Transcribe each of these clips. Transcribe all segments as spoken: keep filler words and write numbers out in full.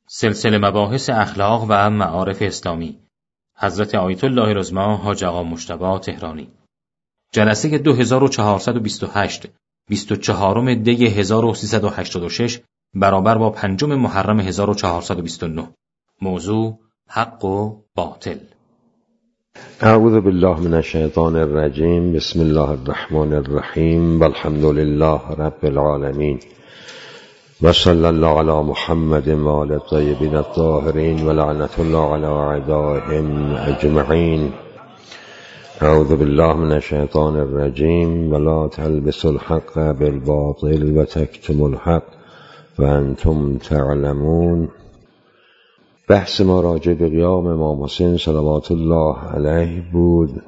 سلسله مباحث اخلاق و معارف اسلامی حضرت آیت الله رضا حاج آقا مجتبی تهرانی جلسه دو هزار و چهارصد و بیست و هشت بیست و چهارم دی هزار و سیصد و هشتاد و شش برابر با پنجم محرم هزار و چهارصد و بیست و نه. موضوع حق و باطل. اعوذ بالله من الشیطان الرجیم. بسم الله الرحمن الرحیم. والحمد لله رب العالمین و صلی الله علی محمد و آل الطیبین الطاهرین و لعنت الله علی اعدائهم اجمعین. اعوذ بالله من الشیطان الرجیم. ولا تلبسوا الحق بالباطل و تکتموا الحق و انتم تعلمون. بحث ما راجع به قیام امام حسین صلوات الله علیه بود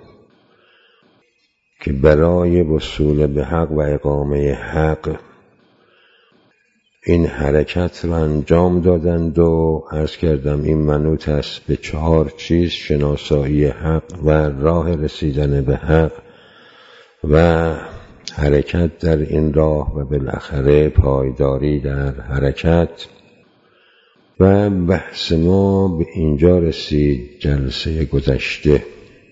که برای وصول به حق و اقامه حق این حرکت رو انجام دادند و عرض کردم این منوط است به چهار چیز: شناسایی حق و راه رسیدن به حق و حرکت در این راه و بالاخره پایداری در حرکت. و بحث ما به اینجا رسید جلسه گذشته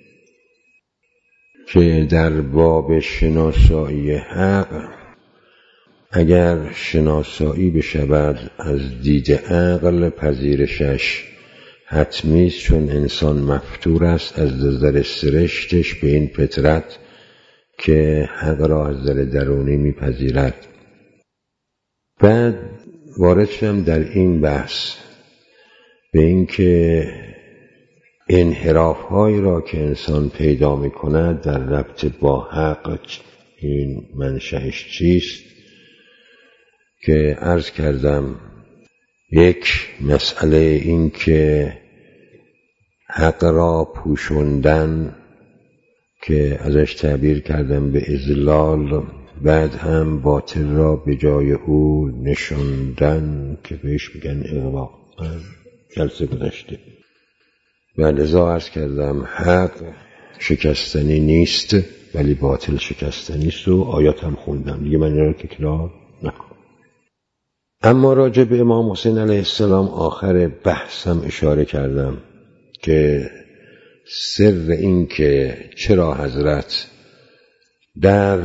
که در باب شناسایی حق اگر شناسایی بشود از دید عقل پذیرشش حتمی است، چون انسان مفطور است از نظر سرشتش به این فطرت که حق را از نظر درونی میپذیرد. بعد وارد شدم در این بحث به این که انحراف هایی را که انسان پیدا می کند در ربط با حق این منشأش چیست، که عرض کردم یک مسئله این که حق را پوشوندن که ازش تعبیر کردم به اضلال، بعد هم باطل را به جای او نشوندن که بهش میگن اغوا. جلسه گذشته و لذا عرض کردم حق شکستنی نیست ولی باطل شکستنی است و آیات هم خوندم دیگه، من این را تکرار نکنم. اما راجع به امام حسین علیه السلام آخر بحثم اشاره کردم که سر این که چرا حضرت در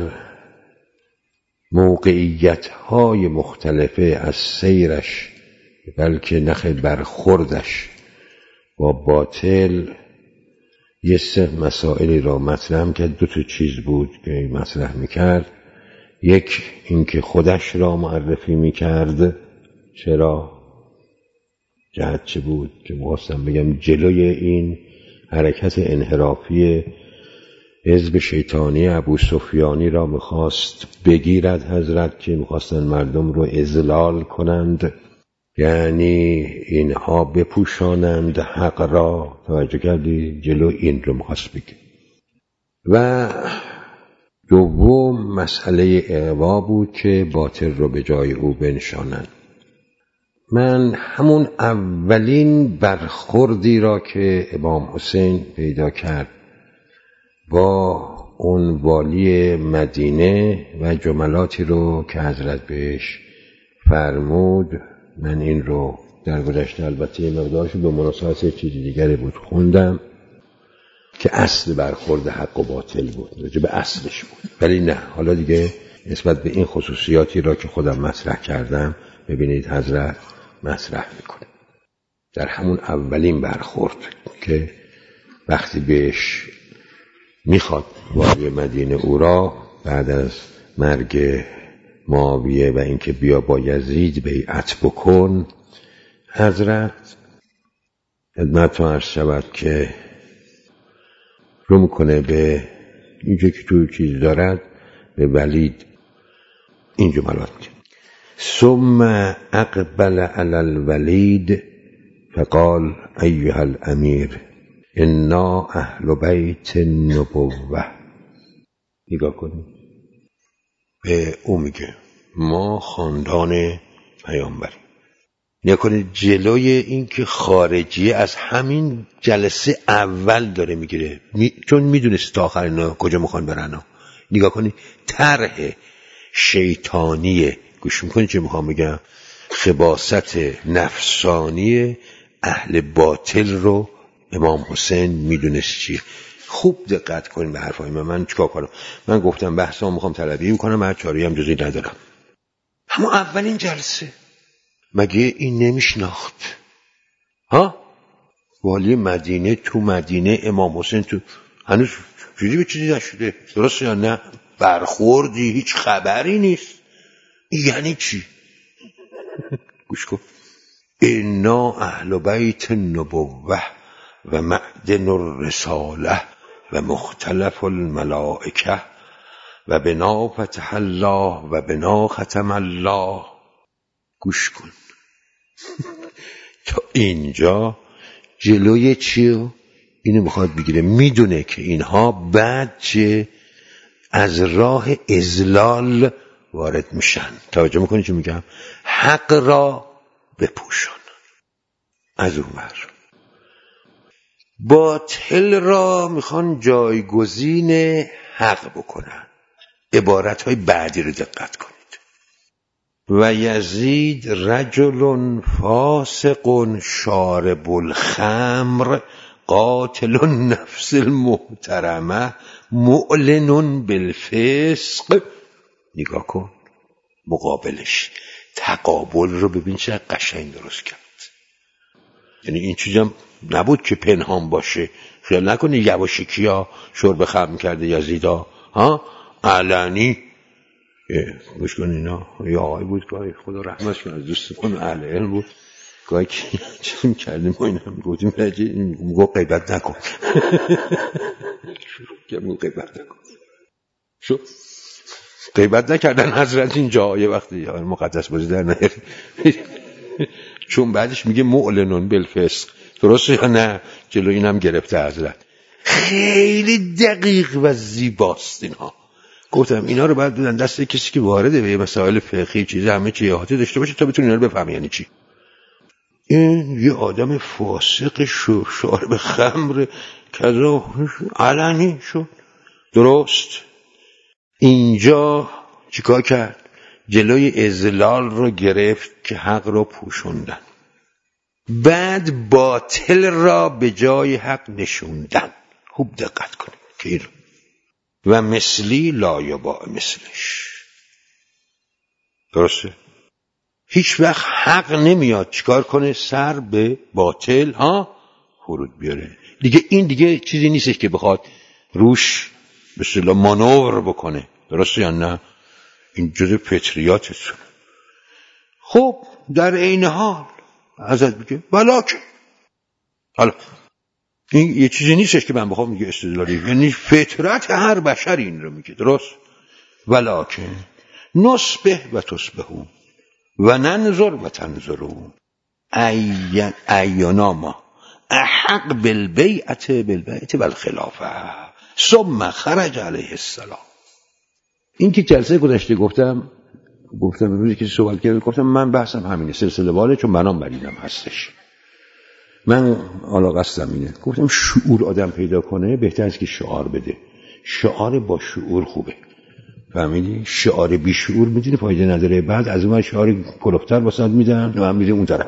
موقعیت‌های مختلفه از سیرش بلکه نخ برخوردش با باطل یه سه مسائلی را مطرح کرد. دو تا چیز بود که مطرح میکرد. یک اینکه خودش را معرفی میکرد. چرا؟ جهت چه بود؟ که می‌خواستم بگم جلوی این حرکت انحرافی حزب شیطانی ابو سفیانی را میخواست بگیرد حضرت، که میخواستن مردم رو اضلال کنند، یعنی اینها بپوشانند حق را. توجه کردی؟ جلو این رو میخواست بگیر. و دوم مسئله اغوا بود که باطل رو به جای او بنشانند. من همون اولین برخوردی را که امام حسین پیدا کرد با اون والی مدینه و جملاتی رو که حضرت بهش فرمود، من این رو در گذشته البته مقدارش به مناسبت چیزی دیگری بود خوندم که اصل برخورد حق و باطل بود، راجع به اصلش بود. ولی نه، حالا دیگه نسبت به این خصوصیاتی را که خودم مطرح کردم ببینید حضرت مطرح میکنه در همون اولین برخورد که وقتی بهش میخواد والی مدینه او را بعد از مرگ معاویه و اینکه بیا با یزید بیعت بکن، حضرت خدمتتون عرض شود که رو میکنه به اینجا که تو چیز دارد به ولید این جملات میگه: ثم اقبل علی الولید فقال ایها الامیر انا اهل بیت النبوه. نگاه کنید به او میگه ما خاندان پیامبریم. نگاه کنید جلوی این که خارجیه از همین جلسه اول داره میگیره، می... چون میدونست تا آخر اینا کجا میخوان برن. نگاه کنید طرح شیطانیه. گوش میکنید چه میخوام بگم؟ خباثت نفسانی اهل باطل رو امام حسین میدونست چیه. خوب دقت کنیم به حرفای من. من چیکار کنم؟ من گفتم بحثا میخوام طلبی میکنم، هر چاری هم جزی ندارم. اما اولین جلسه مگه این نمیشناخت؟ ها؟ والی مدینه تو مدینه، امام حسین تو، هنوز چیزی به چیزی نشده، درسته یا نه؟ برخوردی، هیچ خبری نیست. یعنی چی؟ گوش کن. انا اهل بیت النبوه و معدن الرساله و مختلف الملائکه و بنا فتح الله و بنا ختم الله. گوش کن. تا اینجا جلوی چیو؟ اینو میخواد بگیره. میدونه که اینها بعد چه از راه اضلال وارد میشن. توجه میکنی چی میگم؟ حق را بپوشان. از اون ور باطل را میخوان جایگزین حق بکنن. عبارتهای بعدی رو دقت کنید. و یزید رجل فاسق شارب الخمر قاتل النفس المحترمه معلن بالفسق. نگاه کن مقابلش، تقابل رو ببین چه قشنگ درست کرد. یعنی این چیزم نبود که پنهان باشه. خیال نکنی یواشکیا شرب خمر کرده یزیدا، ها علنی. گوش کن اینا یه آقای بود که خدا رحمتش کنه، از دوستمون اهل علم بود، گاهی که چیزی میکردیم ما این هم گفتیم میگو غیبت نکن. که میگو غیبت نکن. شو غیبت نکردن حضرت اینجا یه وقتی مقدس بازی در نهر، چون بعدش میگه معلنون بالفسق. درسته یا نه؟ جلو اینم گرفته حضرت. خیلی دقیق و زیباست اینها. گفتم اینا رو باید بدن دست کسی که وارده به مسائل فقهی چیزی همه چی احاطه داشته باشه تا بتونه اینا رو بفهمه یعنی چی. این یه آدم فاسق شو شارب خمر کذا علنی شد. درست. اینجا چیکار کرد؟ جلوی اضلال رو گرفت که حق رو پوشوندن، بعد باطل را به جای حق نشوندن. خوب دقت کنید که این و مثلی لا یباع مثلش. درسته؟ هیچ وقت حق نمیاد چیکار کنه؟ سر به باطل ها فرود بیاره. دیگه این دیگه چیزی نیستش که بخواد روش به اصطلاح مانور بکنه. درسته یا نه؟ این جزء فطریاتتون. خب در عین حال ازت بگه بلاکه. حالا این یه چیزی نیستش که من بخوام میگه استدلالی، یعنی فطرت هر بشر این رو میگه. درست؟ ولکن نصبه و تصبهون و ننظر و تنظرون ایانا ما احق بالبیعت بالبیعت والخلافه ثم خرج علیه السلام. این که جلسه گذشته گفتم گفتم امروز که سوال کرد گفتم من بحثم همینه، سلسله واله، چون منام بریدم هستش. من حالا قصدم اینه، گفتم شعور آدم پیدا کنه بهتر از که شعار بده. شعار با شعور خوبه، فهمیدی؟ شعار بی شعور میدونی فایده نداره. بعد از اون شعار کلوفتر واسط میدن و هم میده اون طرف.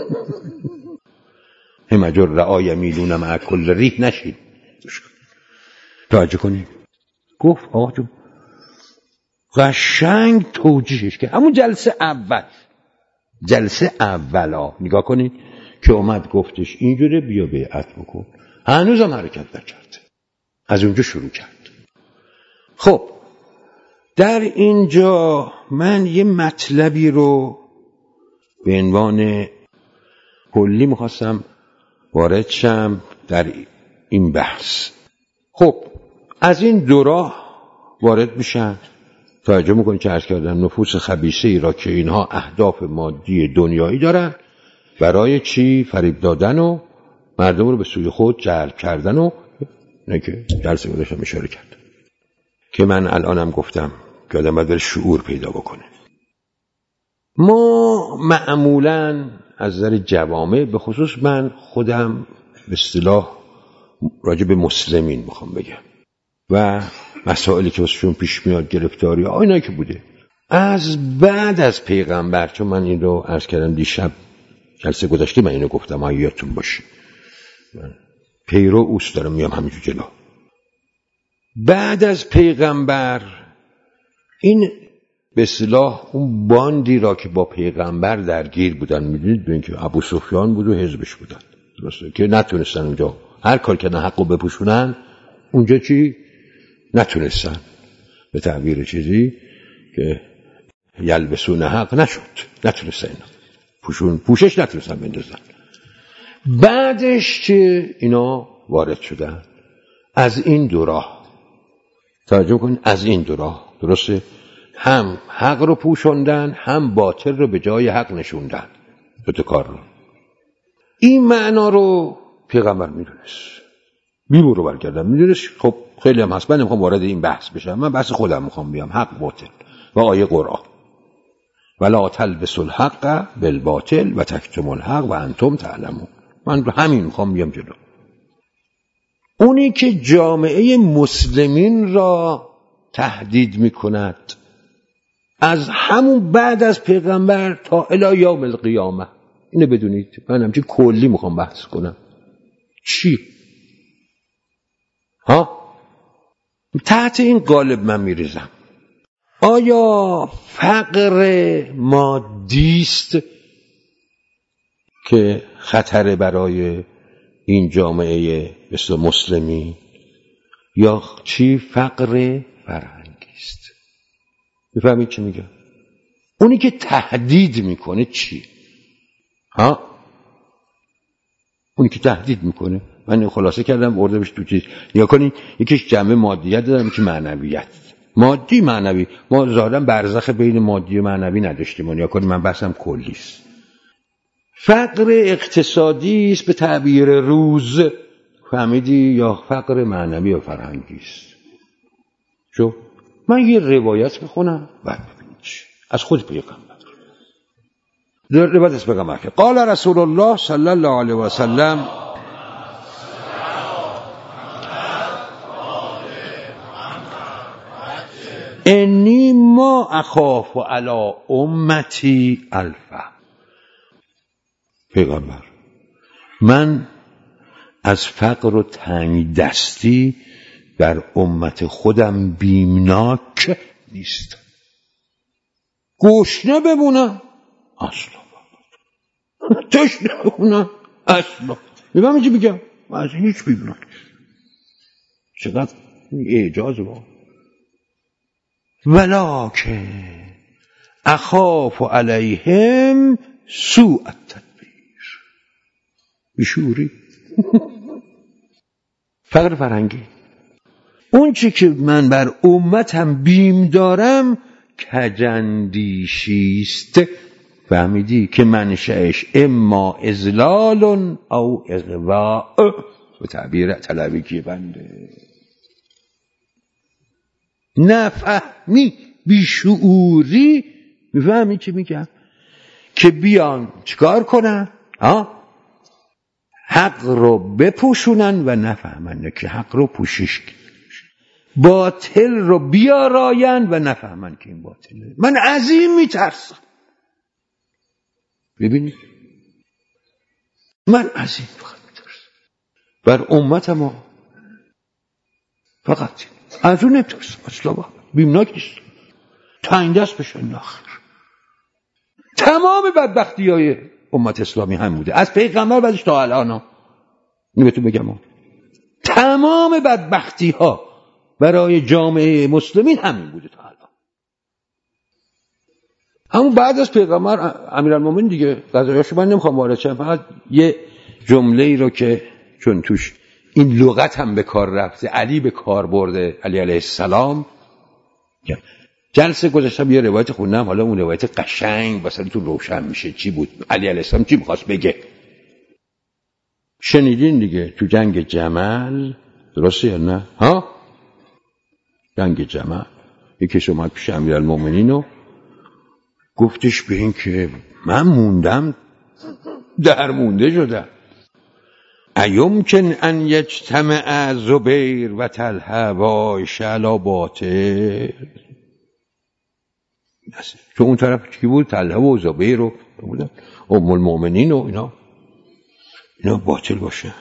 همجر رعای میدونم مع کل ریح نشید. توجه کنی. گفت آقا جو قشنگ توجیهش کرد. همون جلسه اول جلسه اولا نگاه کنید که اومد گفتش اینجوره بیا بیعت بکن. هنوزم حرکت نکرد. از اونجا شروع کرد. خب در اینجا من یه مطلبی رو به عنوان کلی میخواستم وارد شم در این بحث. خب از این دو راه وارد میشن. توجه میکنید که عرض کردم نفوس خبیثه ای را که اینها اهداف مادی دنیایی دارن، برای چی؟ فریب دادن و مردم رو به سوی خود جلب کردن و نه که درس گذاشتم اشاره کردم که من الانم گفتم که آدم باید شعور پیدا بکنه. ما معمولاً از نظر جوامع، به خصوص من خودم به اصطلاح راجع به مسلمین میخوام بگم و مسائلی که واسهشون پیش میاد، گرفتاری اینایی که بوده، از بعد از پیغمبر، چون من این رو عرض کردم دیشب جلسه گذشته من اینو گفتم اگه یادتون باشه، من پیرو اوست دارم میام همینجور جلو. بعد از پیغمبر این به اصطلاح اون باندی را که با پیغمبر درگیر بودن، میدونید به اینکه ابو سفیان بود و حزبش بودن، درسته که نتونستن اونجا هر کار کردن حقو بپوشونن، اونجا چی نتونستن، به تعبیر چیزی که یلبسون حق نشد، نتونستن اینا پوشون پوشش نتونستن بندازن. بعدش که اینا وارد شدن از این دو راه، توجه کن، از این دو راه، درسته، هم حق رو پوشوندن هم باطل رو به جای حق نشوندن، دو تا کار رو. این معنا رو پیغمبر میدونست، بیرو رو برگردم میدونست. خب خیلی هم هست، من نمیخوام وارد این بحث بشم، من بحث خودم میخوام بیام، حق باطل و آیه قرآن، ولا تلبسوا الحق بالباطل و تکتموا الحق و انتم تعلمون. من همین میخوام بیام جلو. اونی که جامعه مسلمین را تهدید میکند از همون بعد از پیغمبر تا الی یوم القیامه، اینو بدونید. من همچین کلی میخوام بحث کنم. چی؟ ها؟ تحت این قالب من میریزم. آیا فقر مادیست که خطر برای این جامعه مثل مسلمی، یا چی فقر فرهنگی است؟ میفهمید چی میگم؟ اونی که تهدید میکنه چی؟ ها؟ اونی که تهدید میکنه، من خلاصه کردم ارده بشه تو چیز. یا کنین یکیش جمع مادیت دارم، یکی معنویت. مادی معنوی، ما ظاهرا برزخ بین مادی و معنوی نداشتیم. یا کنین من بحثم کلیست. فقر اقتصادی است به تعبیر روز، فهمیدی؟ یا فقر معنوی و فرهنگی است. شو من یه روایت بخونم بعد ببینید از خود پیغمبر. روایت از پیغمبر که قال رسول الله صلی الله علیه و سلم انی ما اخاف علی امتی الفا. پیغمبر، من از فقر و تنگ دستی بر امت خودم بیمناک نیستم. گشنه بمونم اصلا، تشنه بمونم اصلا. میگم چی میگم؟ من از هیچ بیمناک نیستم. چقدر اعجاز با ولکن اخاف علیهم سوء التدبیر. بیشوری. فقر فرهنگی. اون چی که من بر امتم بیم دارم کجندیشیست، فهمیدی؟ که منشأش اما اذلال او اغواء، به تعبیر طلبیکی بنده. نفهمی، بیشعوری. میفهمی چی میگم؟ که بیان چیکار کنن؟ ها؟ حق رو بپوشونن و نفهمن که حق رو پوشش کنن، باطل رو بیاراین و نفهمن که این باطله. من از این میترسم. ببینید، من از این فقط میترسم. بر امتم فقط از اون نمیترسم. اصلا بیمناک نیست. تنگ دست بشن ناخر. تمام بدبختی های امت اسلامی هم بوده، از پیغمبر بعدش تا الان. اینو بهتون بگم، تمام بدبختی ها برای جامعه مسلمین همین بوده تا الان. همون بعد از پیغمبر امیرالمومنین دیگه. قضایاشو من نمیخوام وارد شم، فقط یه جمله ای رو که چون توش این لغت هم به کار رفته، علی به کار برده، علی علیه السلام. جلسه گذاشتم یه روایت خوندم، حالا اون روایت قشنگ مثلا تو روشن میشه چی بود علی علیه السلام چی میخواست بگه. شنیدین دیگه تو جنگ جمل، درسته یا نه؟ ها؟ جنگ جمل یکیش اومد پیش امیرالمومنین و گفتش به این که من موندم، در مونده شدم. ایمکن ان یجتمع زبیر و طلحه و عایشه علی باطل. تو اون طرف کی بود؟ طلحه و زبیر رو بودن، ام المؤمنین و اینا اینا باطل باشه.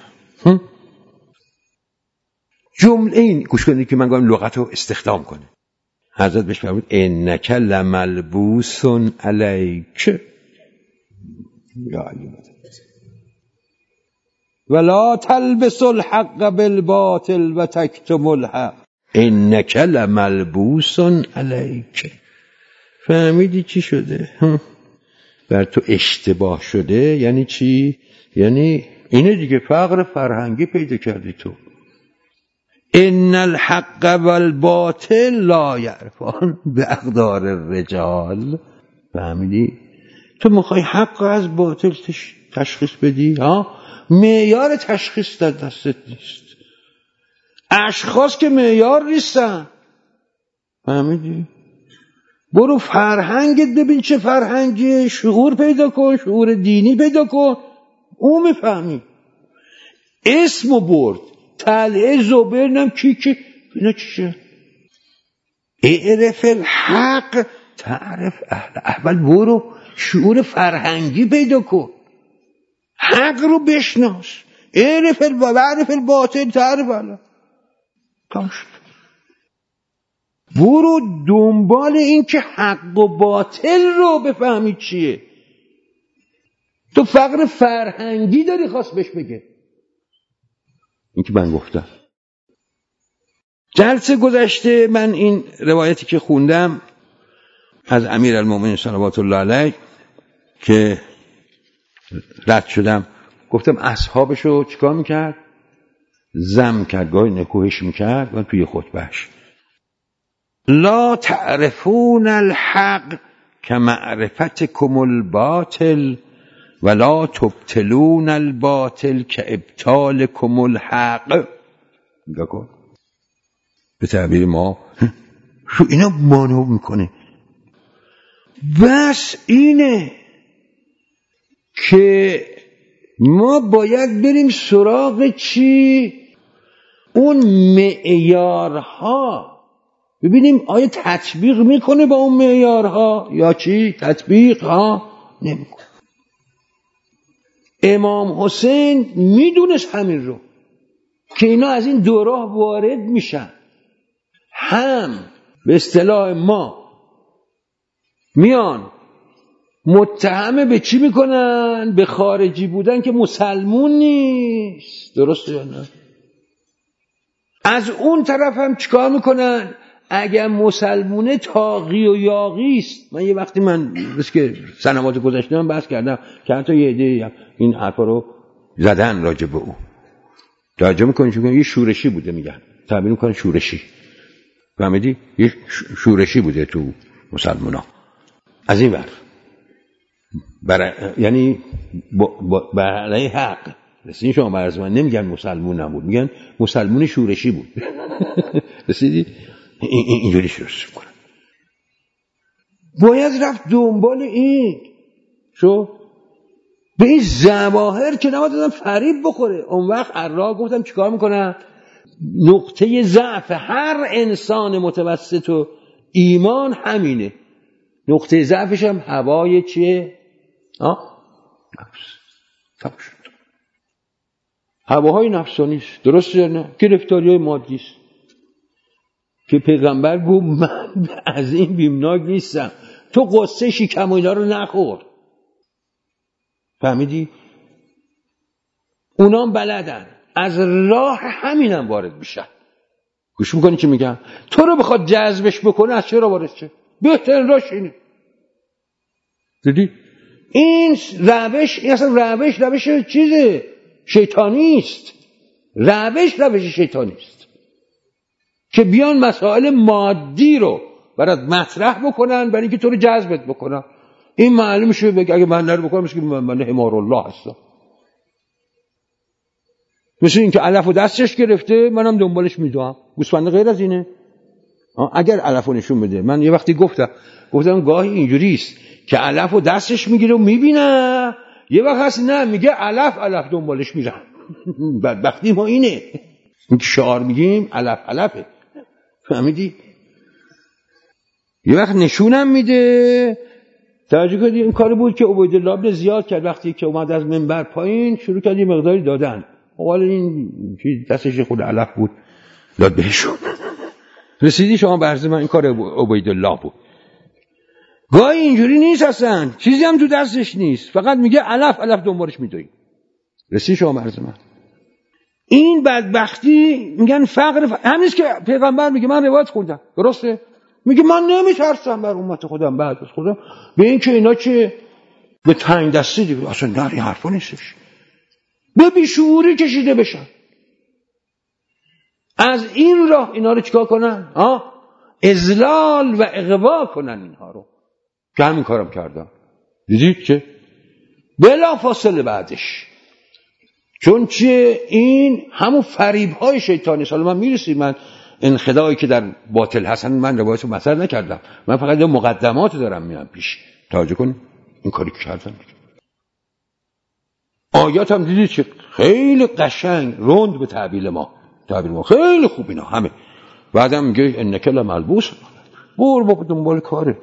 جمله این گوش کنید که من گفتم لغت رو استخدام کنه. حضرت بهش فرمود انک لملبوس علیک یا علی ولا تلبس الحق بالباطل و تکتم الحق انک لملبوس علیک. فهمیدی چی شده؟ بر تو اشتباه شده. یعنی چی؟ یعنی اینه دیگه، فقر فرهنگی پیدا کردی تو. ان الحق والباطل لا یعرفان باقدار الرجال. فهمیدی؟ تو میخوای حق از باطل تشخیص بدی؟ ها؟ معیار تشخیص در دستت نیست. اشخاص که معیار نیستن. فهمیدی؟ برو فرهنگت ببین چه فرهنگی، شعور پیدا کن، شعور دینی پیدا کن، اون میفهمی. اسمو برد طلعه زبیر نم کی کی اینا چیشه؟ اعرف الحق تعرف اهل. اول برو شعور فرهنگی پیدا کن، حق رو بشناس. اعرف الباطل الباطل تعرف اهل. کاش برو دنبال این که حق و باطل رو بفهمی چیه. تو فقر فرهنگی داری خواست بهش بگه. این که من گفتم. جلسه گذشته من این روایتی که خوندم از امیرالمومنین صلوات الله علیه که رد شدم، گفتم اصحابشو چیکار میکرد؟ ذم کرد، گاهی نکوهش میکرد. من توی خطبهش لا تعرفون الحق کمعرفتکم الباطل ولا تبتلون الباطل کابطالکم الحق. نگاه کن، به تعبیر ما شو اینا مانو میکنه. بس اینه که ما باید بریم سراغ چی؟ اون معیارها، ببینیم آیا تطبیق میکنه با اون معیارها یا چی؟ تطبیق ها نمیکنه. امام حسین میدونست همین رو که اینا از این دو راه وارد میشن. هم به اصطلاح ما میان متهم به چی میکنن؟ به خارجی بودن که مسلمون نیست. درسته یا نه؟ از اون طرف هم چیکار میکنن؟ اگر مسلمونه تاغی و یاغی است. من یه وقتی من بس که سنوات گذشته من بحث کردم که حتی یه عده این حرفا رو زدن راجع به او. توجه میکنید چون یه شورشی بوده، میگن تعبیر میکنن شورشی. فهمیدی؟ یه شورشی بوده تو مسلمونا. از این ور برای یعنی برای حق رسیدی. شما برای من نمیگن مسلمون نبود، میگن مسلمون شورشی بود. رسیدی؟ اینجوری شورش کنن. باید رفت دنبال این شو به این ظواهر که نباید دادم فریب بخوره. اون وقت ارا گفتم چیکار میکنن؟ نقطه ضعف هر انسان متوسط و ایمان همینه. نقطه ضعفش هم هوای چیه؟ آه؟ نفس. تمام شد. هواهای نفسانیست. درسته یا نه؟ گرفتاری های مادیست که پیغمبر گفت من از این بیمناک نیستم. تو قصه شکم و اینا رو نخور. فهمیدی؟ اونام بلدن از راه همینم وارد میشن. گوش میکنی چی میگم؟ تو رو بخواد جذبش بکنه از چرا وارد شه؟ بهترین راهش اینه. دیدی؟ این روش این اصلا روش روش چیزه شیطانی است. روش روش شیطانی است که بیان مسائل مادی رو برات مطرح بکنن برای اینکه تو رو جذبت بکنن. این معلومه شو بگه اگه من نرو بکنم مثل که من حمار الله هستم. مثل این که علفو دستش گرفته منم دنبالش میدوام. گوسفند غیر از اینه. اگر علفو نشون بده. من یه وقتی گفتم گفتم گاهی اینجوری است که علفو دستش میگیره و میبینه، یه وقت هست نه میگه علف علف دنبالش میرن. بدبختی ما اینه. این که شعار میگیم علف علفه. فهمیدی؟ یه وقت نشونم میده. توجه کنید این کاری بود که عبیدالله ابن زیاد کرد. وقتی که اومد از منبر پایین شروع کرد یه مقداری دادن. حالا این دستش خود علف بود داد بهشون. رسیدی شما به عرض من این کار عبیدالله بود. گاهی اینجوری نیست اصلا، چیزی هم تو دستش نیست، فقط میگه علف علف دنبالش میدوی. رسیدی شما به عرض من. این بدبختی میگن فقر ف... همینیست که پیغمبر میگه من روایت خوندم درسته، میگه من نمیترسم بر امت خودم بعد از خودم به این که اینا چه به تنگ دستی دیگه اصلا نه این حرفا نیستش، به بیشعوری کشیده بشن. از این راه اینا رو چیکار کنن؟ ها؟ اذلال و اغوا کنن اینها رو که همین کارم کردم. دیدید که بلا فاصله بعدش چون چیه این همون فریب های شیطانی. حالا من میرسیم من انخداعی که در باطل هستن من روایتو مطرح نکردم، من فقط مقدمات دارم میام پیش. توجه کن این کاری که کردم. آیات هم دیدید که خیلی قشنگ روند به تعبیر ما تعبیر ما خیلی خوب اینا همه. بعدم میگه انک لملبوس بور با دنبال کاره.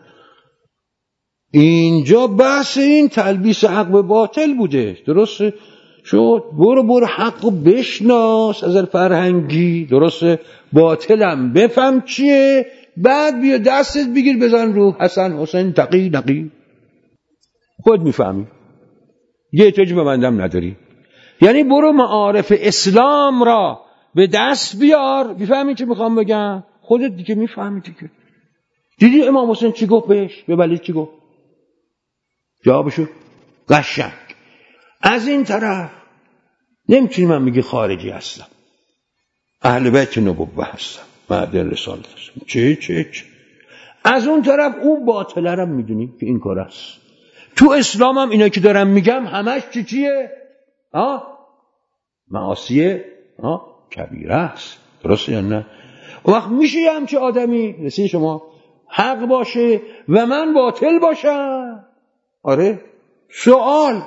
اینجا بحث این تلبیس حق به باطل بوده، درسته؟ شد برو برو حقو بشناس از فرهنگی، درسته؟ باطلم بفهم چیه، بعد بیا دستت بگیر بزن رو حسن حسین تقی نقی، خود میفهمی، یه احتیاجی به بندم نداری. یعنی برو معارف اسلام را به دست بیار، میفهمی چی میخوام بگم؟ خودت دیگه میفهمی دیگه. دیدی امام حسین چی گفت بهش؟ به ولید چی گفت؟ جوابشو قشنگ. از این طرف نمیتونی من میگی خارجی هستم، اهل بیت نبوه هستم، معدن رسالت هستم، چه چه چه. از اون طرف اون باطله رو میدونی که این کار است. تو اسلام هم اینا که دارم میگم همش چی چیه؟ ها؟ معاصیه ها؟ کبیره است، درسته یا نه؟ اون وقت میشه همچه آدمی رسید شما حق باشه و من باطل باشم؟ آره. سوال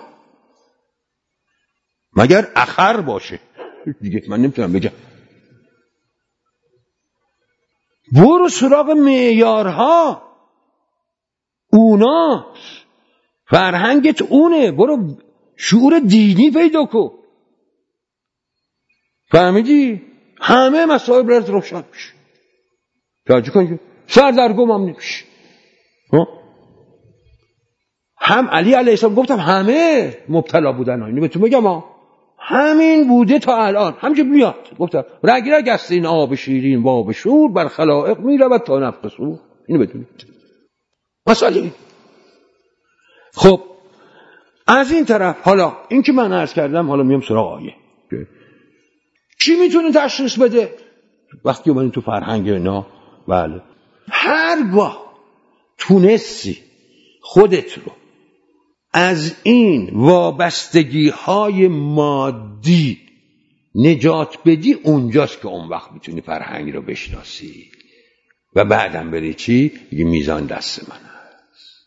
مگر اخر باشه دیگه من نمیتونم بگم. برو سراغ معیارها، اونا فرهنگت اونه، برو شعور دینی پیدا کن. فهمیدی؟ همه مسائل برات روشن میشه. توجه کن که سردرگم هم نمیشه. هم علی علیه السلام گفتم همه مبتلا بودن، اینو بهتون بگم ها، همین بوده تا الان همینجا میاد. گفتم رگ رگ است این آب شیرین و آب شور بر خلائق میرود تا نفخ صور. اینو بدونید مسئله. خب از این طرف حالا این که من عرض کردم، حالا میام سراغ آیه. کی میتونه تشخیص بده وقتی اومدین تو فرهنگ اینا؟ بله، هرگاه تونستی خودت رو از این وابستگی های مادی نجات بدی، اونجاست که اون وقت میتونی فرهنگ رو بشناسی و بعدم بری چی؟ یه میزان دست من هست.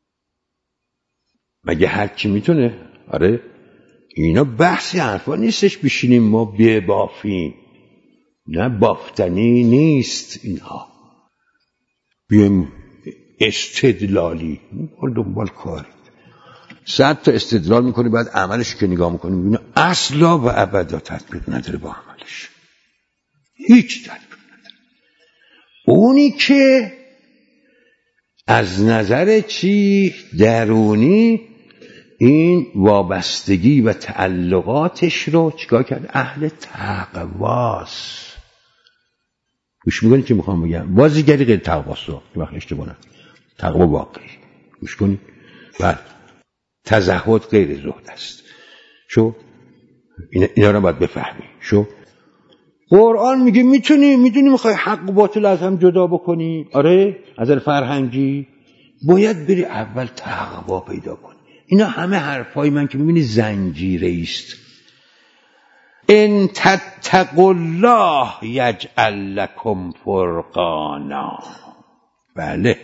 مگه هر کی میتونه؟ آره اینا بحثی حرفا نیستش بشینیم ما ببافیم، نه بافتنی نیست اینها. بیایم استدلالی دنبال کاری صد تا استدلال میکنی بعد عملش که نگاه میکنی میبینی اصلا و ابدا تطبیق نداره با عملش، هیچ تطبیق نداره. اونی که از نظر چی درونی این وابستگی و تعلقاتش رو چیکار کرد؟ اهل تقواست. گوش میکنی چی میخوام بگم؟ بازیگری غیر تقواست رو که وقت اشتباه نکنی، تقوا واقعی. گوش کنی؟ بله، تزهد غیر زهد است. شو اینا, اینا رو باید بفهمی. شو قرآن میگه میتونی میدونی میخوای حق و باطل از هم جدا بکنی، آره از فرهنگی باید بری اول تقوا پیدا کنی. اینا همه حرفای من که میبینی زنجیره است. ان تتقوا الله یجعل لکم فرقانا. بله،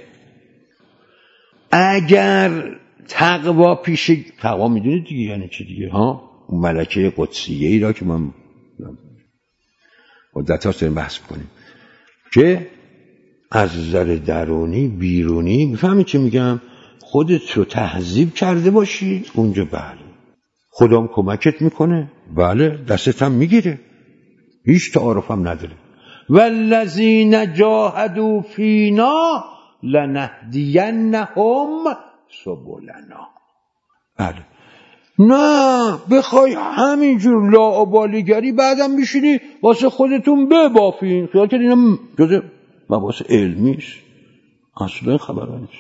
اگر تقوا پیش تقوا میدونید دیگه یعنی چی دیگه ها؟ اون ملکه قدسیه ای را که من مدت هاست داریم بحث کنیم که از نظر درونی بیرونی میفهمی چی میگم؟ خودت رو تهذیب کرده باشی اونجا بله خدام کمکت میکنه بله دستت هم میگیره هیچ تعارف هم نداره والذین جاهدوا فینا لنهدینهم سبلنا بله نه بخوای همینجور لاابالیگری بعدم بشینی واسه خودتون ببافین خیال کنید اینا جز مباحث علمیست اصلا خبر نیست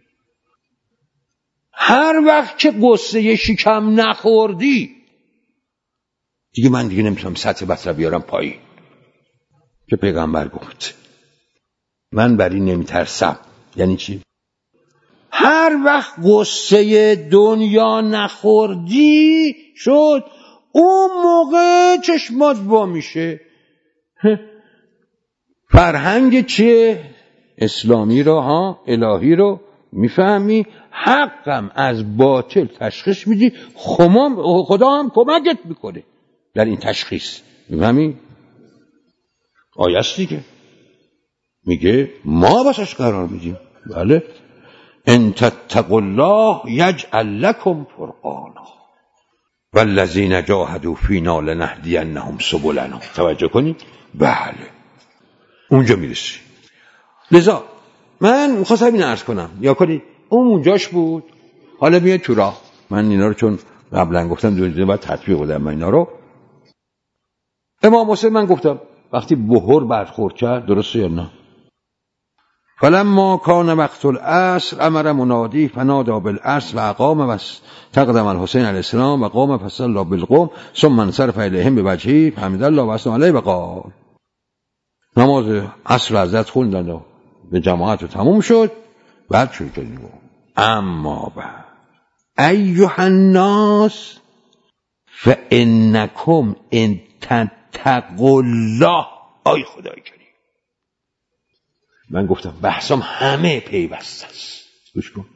هر وقت که قصه شکم نخوردی دیگه من دیگه نمیتونم سطح بطر بیارم پایین که پیغمبر گفت من بر این نمیترسم یعنی چی؟ هر وقت قصه دنیا نخوردی شد اون موقع چشمات وا میشه فرهنگ چیه؟ اسلامی رو ها الهی رو میفهمی حقم از باطل تشخیص میدی خدا هم کمکت میکنه در این تشخیص میفهمی؟ آیه است دیگه میگه ما واسش قرار میدیم بله ان تتقوا الله یجعل لکم فرقانا والذین جاهدوا فینا لنهدینهم سبلنا توجه کنید بله اونجا میرسی لذا من میخواستم این عرض کنم یا کنید اون اونجاش بود حالا میاد تو راه من اینا رو چون قبلا گفتم دو دیگه باید تطبیق بدم من اینا رو امام حسین من گفتم وقتی بحر برخورد کرد درسته یا نه فلما کان وقت العصر امر منادی فنادى بالعصر و اقام و تقدم الحسین علیه السلام و قام فصلى بالقوم ثم انصرف الیهم بوجهه فحمد الله و اثنى علیه و قال نماز عصر حضرت خوندن و به جماعت رو تموم شد بعد شروع کردیم اما بعد ایها الناس فانکم ان تتقوا الله آی خدای کریم من گفتم بحثم همه پیوسته است گوش کن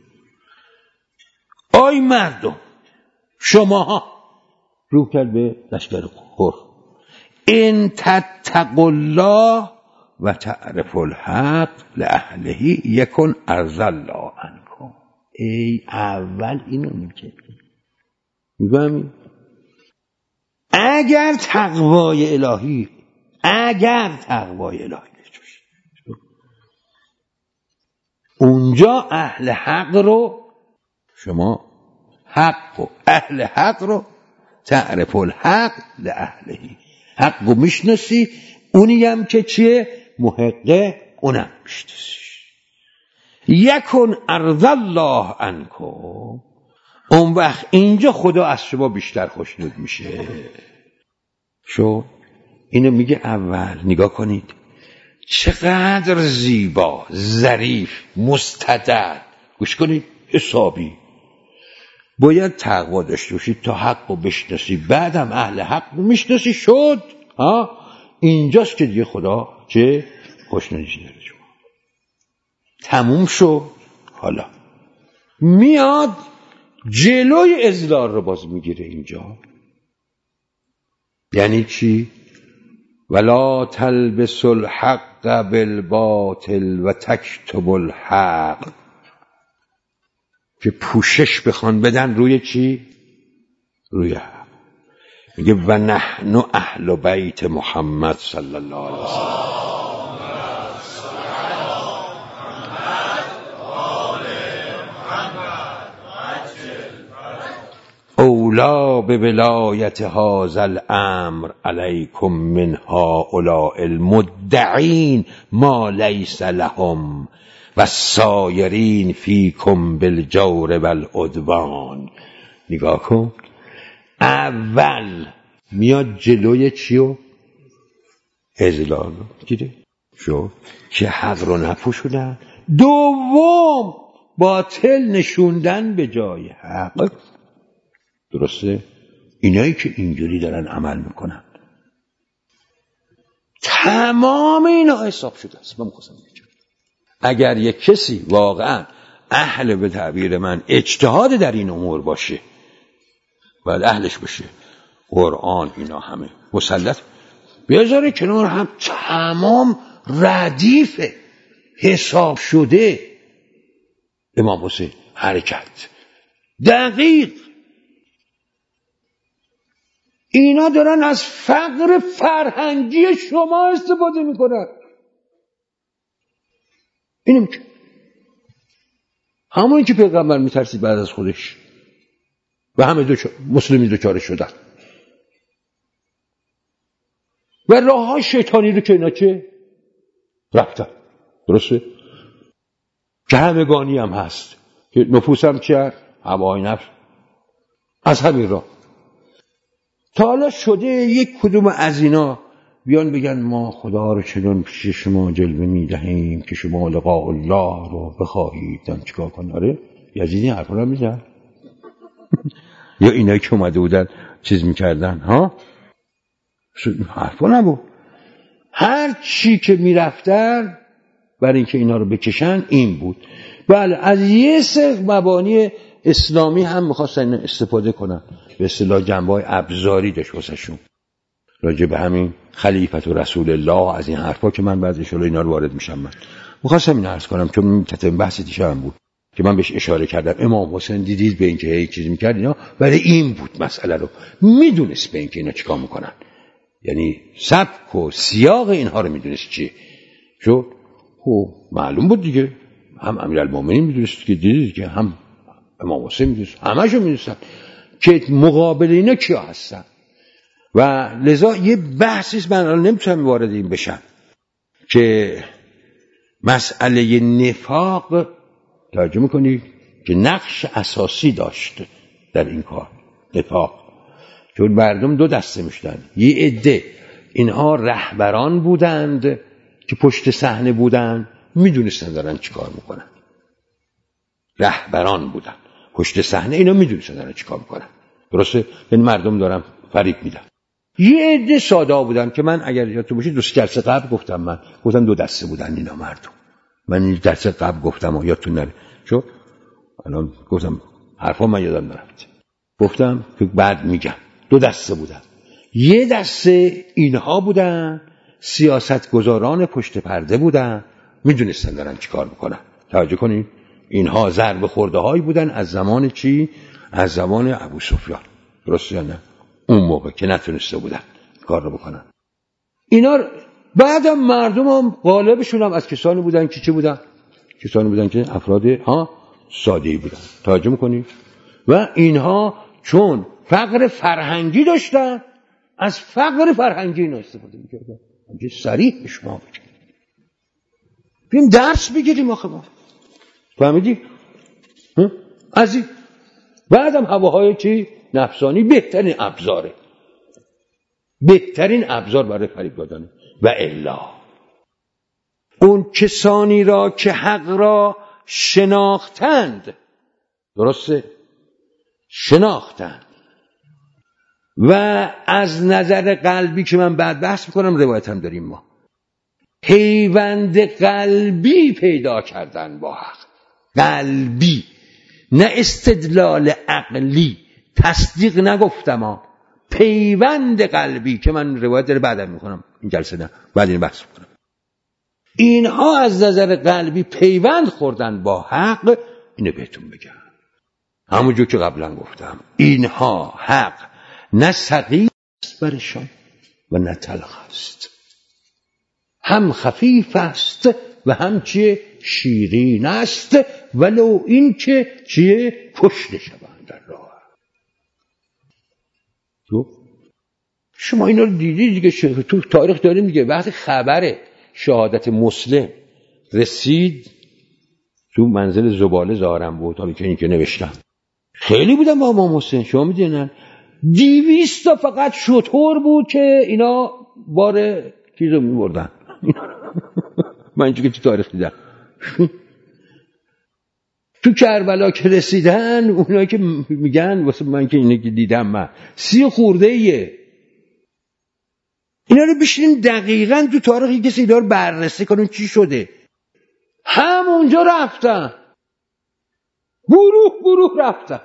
آی مردم شماها رو کرد به لشکر خور ان تتقوا الله و تعرف الحق لاهله یکن ارض الله عنکم ای اول اینو میگه میگم اگر تقوای الهی اگر تقوای الهی اونجا اهل حق رو شما حق و اهل حق رو تعرف الحق لاهله حق رو میشناسی اونی هم که چیه محقه اونم میشناسی یکن ارض الله عنکم اون وقت اینجا خدا از شما بیشتر خوشنود میشه شو اینو میگه اول نگاه کنید چقدر زیبا ظریف مستدل گوش کنید حسابی باید تقوا داشته باشید تا حق رو بشناسی بعدم اهل حق رو میشناسی شد ها اینجاست که دیگه خدا چه خوشنودی داره شما تموم شد حالا میاد جلوی اذلال رو باز میگیره اینجا یعنی چی ولا تلبسوا الحق بالباطل و تکتموا الحق که پوشش بخوان بدن روی چی روی حق میگه و نحن اهل بیت محمد صلی الله علیه وسلم اولا به ولایت هذا الامر علیکم من هؤلاء المدعین ما لیس لهم و السایرین فیکم بالجور والعدوان نگاه کن اول میاد جلوی چیو اذلال گیره شو که حق رو نپوشوندن دوم باطل نشوندن به جای حق درسته اینایی که اینجوری دارن عمل میکنن تمام اینا حساب شده است من می‌خواستم بگم اگر یک کسی واقعا اهل به تعبیر من اجتهاد در این امور باشه باید اهلش باشه قرآن اینا همه مسلط بیازاره کنار هم تمام ردیفه حساب شده امام حسین حرکت دقیق. اینا دارن از فقر فرهنگی شما استفاده میکنن. اینم که همونی که پیغمبر میترسید بعد از خودش و همه دو مسلمی دوچاره شدن و راه های شیطانی رو که اینا چه رفتن. درسته که همگانی هم هست که نفوس هم چه هوای نفس از همین راه. تا حالا شده یک کدوم از اینا بیان بگن ما خدا رو چنان پیش شما جلوه میدهیم که شما لقاء الله رو بخواهید. دم چیکار کن؟ آره یزیدی حرفا رو میزن یا اینایی که اومده بودن چیز میکردن ها حرفا نبود. هر چی که میرفتن برای اینکه اینا رو بکشن این بود. بله از یه سری مبانی اسلامی هم میخواستن استفاده کنن، به اصطلاح جنبه‌های ابزاری داشت واسهشون راجع به همین خلیفت و رسول الله از این حرفا که من بعد ان شاءالله اینا رو وارد میشم. من میخواستم این عرض کنم چون تتم بحث دیشب بود که من بهش اشاره کردم. امام حسین دیدید به اینکه هیچ چیزی میکرد اینا برای این بود مسئله رو میدونست به اینکه اینا چیکار میکنن، یعنی سبک و سیاق اینها رو میدونست چیه. شو خب معلوم بود دیگه، هم امیرالمومنین میدونست که دیدید که هم امام حسین میدونست، همه‌شو میدونستن که مقابل اینا کیا هستن. و لذا یه بحثی من الان نمیتونم وارد این بشم که مسئله نفاق توجه میکنی که نقش اساسی داشت در این کار. نفاق چون مردم دو دسته میشدن، یه عده اینها رهبران بودند که پشت صحنه بودند میدونستن دارن چیکار میکنن، رهبران بودن پشت صحنه، اینا میدونستن دارن چیکار میکنن. درسته؟ یعنی مردم دارن فریب میدن. یه عده ساده بودن که من اگر یادتون باشه دو سه جلسه قبل گفتم، من گفتم دو دسته بودن اینا مردم. من این جلسه قبل گفتم و یادتون نره چون الان گفتم حرفا من یادم نرفت. گفتم که بعد میگم دو دسته بودن. یه دسته اینها بودن سیاستگزاران پشت پرده بودن، میدونستن دارن چیکار میکنن. توجه کنین اینها ضربه خورده هایی بودن از زمان چی؟ از زمان ابو سفیان. درسته یا نه؟ اون موقع که نتونسته بودن کار رو بکنن. اینا بعدم مردم هم غالبشون هم از کسانی بودن که چه بودن؟ کسانی بودن که افراد ها ساده‌ای بودن. توجه میکنید؟ و اینها چون فقر فرهنگی داشتن از فقر فرهنگی اینا استفاده میکردن. همچه صریح به شما بگم بیم درس بگیریم آخه ما فهمیدی؟ از این بعدم هواهای چی؟ نفسانی بهترین ابزاره، بهترین ابزار برای فریب دادن. و الا اون کسانی را که حق را شناختند، درسته؟ شناختند و از نظر قلبی که من بعد بحث میکنم روایت هم داریم ما پیوند قلبی پیدا کردن با حق، قلبی نه استدلال عقلی، تصدیق نگفتم ها، پیوند قلبی که من روایت داره بعدم میکنم این جلسه نه بعد این بحث میکنم. اینها از نظر قلبی پیوند خوردن با حق. اینو بهتون بگم همونجور که قبلا گفتم اینها حق نه سقیم است برشان و نه تلخ است، هم خفیف است و هم چیه شیرین است، ولو این که چیه کشته شوند در راه. شما اینا رو دیدید دیگه، تو تاریخ داریم دیگه. وقتی خبر شهادت مسلم رسید تو منزل زباله ظاهرم بود، حالا که این که نوشتم خیلی بودن با امام حسین. شما میدونن دیویست تا فقط شطور بود که اینا بار چیزو میبردن. من اینجا که تو تاریخ دیدم تو کربلا که رسیدن اونایی که میگن واسه من که اینه که دیدم من سی خورده ایه. اینا رو بشینیم دقیقاً تو تاریخی کسی اینا رو بررسی کنیم چی شده. همونجا رفتن گروه گروه رفتن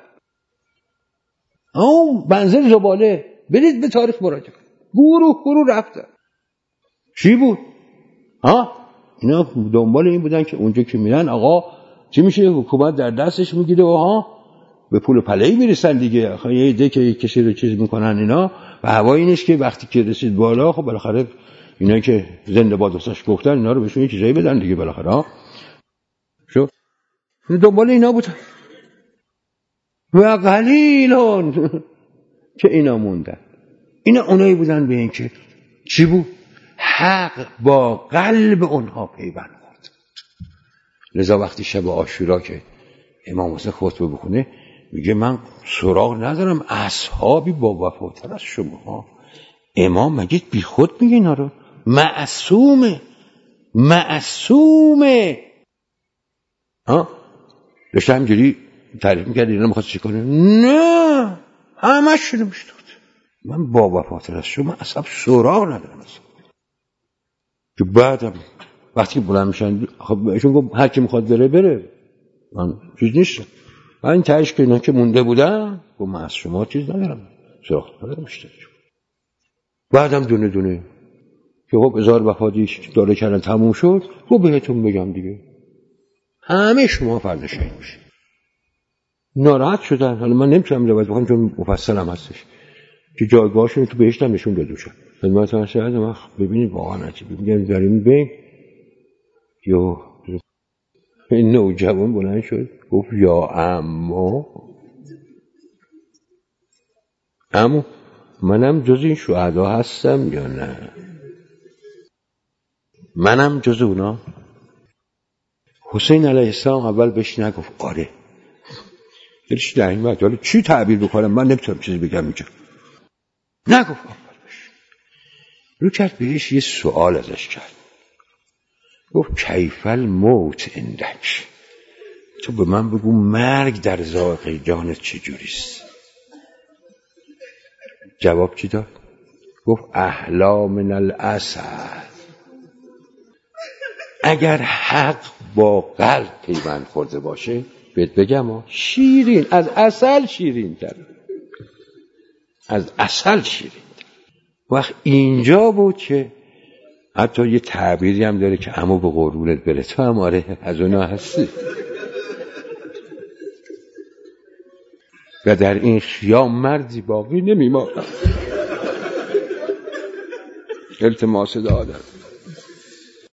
اون منزل زباله. برید به تاریخ مراجعه کنید، گروه گروه رفتن. چی بود؟ ها اینا دنبال این بودن که اونجا که میرن آقا چی میشه، حکومت در دستش میگیره و ها به پول پله‌ای میرسن دیگه. آخه یه ایده که کسی رو چیز میکنن اینا و هوای اینش که وقتی که رسید بالا خب بالاخره اینا که زنده باد واسش گفتن اینا رو بهشون یه چیزایی بدن دیگه بالاخره. شو دنبال اینا بودن و قلیلون که اینا موندن. اینا اونایی بودن به این که چی بود؟ حق با قلب اونها پیوند خورد. لذا وقتی شب عاشورا که امام حسین خطبه بخونه میگه من سراغ ندارم اصحابی با وفاتر از شما. امام مگه بی خود میگه اینا رو؟ معصومه معصومه ها داشته همجوری تعریف میکرد اینا میخواد چی کنه؟ نه همش شده میشتود من با وفاتر از شما اصلا سراغ ندارم اصلا. که بعدم وقتی که بلند میشن خب ایشون گفت هر کی میخواد بره بره من چیز نیستم. این تهش که اینا که مونده بودن گفت من از شما چیز ندارم سراغ ندارم میشتود. بعدم دونه دونه که خب هزار وفاتی داره کردن تموم شد خب بهتون بگم دیگه همه شما فردا شهید میشه. ناراحت شدن. حالا من نمیتونم روایت بخونم چون مفصل هم هستش که جایگاهشون تو بهشت هم نشون داده شد. خدمت شما شاید ما ببینید واقعا چی میگم داریم بین یو این نوجوان بلند شد گفت یا اما اما منم جز این شهدا هستم یا نه؟ منم جز اونا؟ حسین علیه السلام اول بهش نگفت آره دلش در این وقت حالا چی تعبیر بکنم من نمیتونم چیزی بگم اینجا. نگفت اول بهش رو کرد بهش یه سوال ازش کرد گفت کیف الموت عندک تو به من بگو مرگ در ذائقه جانت چجوریست؟ جواب چی داد؟ گفت احلا من العسل. اگر حق با قلب پیوند خورده باشه بهت بگم شیرین از عسل شیرین تر از عسل شیرین تر. وقت اینجا بود که حتی یه تعبیری هم داره که عمو به قربونت بره تو هم آره از اونا هستی و در این خیام مردی باقی نمیماند. التماس دعا دارم.